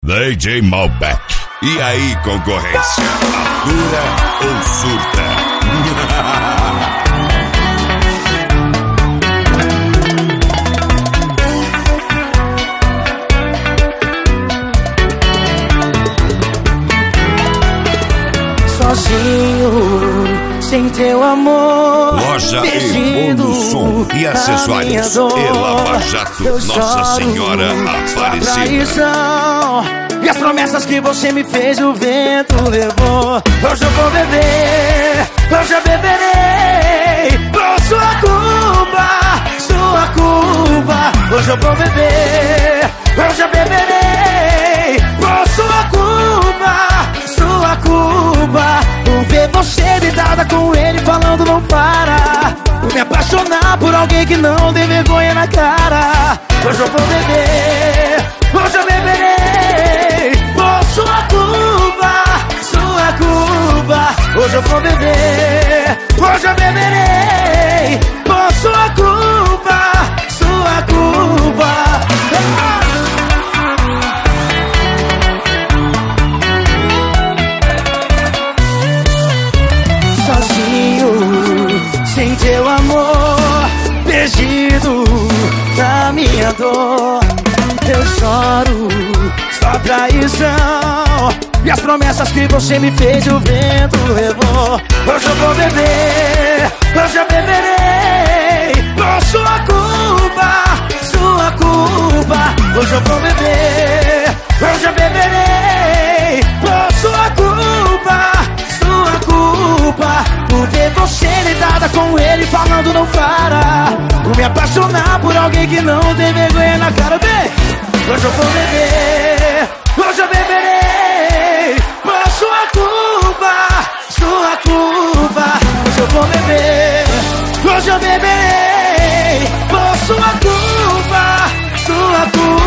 DJ Malbec. E aí, concorrência? Atura ou surta? Sozinho, sem teu amor. Loja Evolução e acessórios e Lava Jato Nossa Senhora Aparecida. E as promessas que você me fez o vento levou. Hoje eu vou beber, hoje eu beberei por sua culpa, sua culpa. Hoje eu vou beber, hoje eu beberei por sua culpa, sua culpa. Por ver você deitada com ele falando não para. Por me apaixonar por alguém que não tem vergonha na cara. Hoje eu vou beber, hoje eu beberei por sua culpa, sua culpa. Hoje eu vou beber, hoje eu beberei por sua culpa, sua culpa. Sozinho, sem teu amor, perdido na minha dor. Eu choro, só traição. E as promessas que você me fez o vento levou. Hoje eu vou beber, hoje eu beberei por sua culpa, sua culpa. Hoje eu vou beber, hoje eu beberei por sua culpa, sua culpa. Por ver você deitada com ele falando não para. Por me apaixonar por alguém que não tem vergonha na cara. Bem, hoje eu vou beber, hoje eu beberei por sua culpa, sua culpa. Hoje eu vou beber, hoje eu beberei por sua culpa, sua culpa.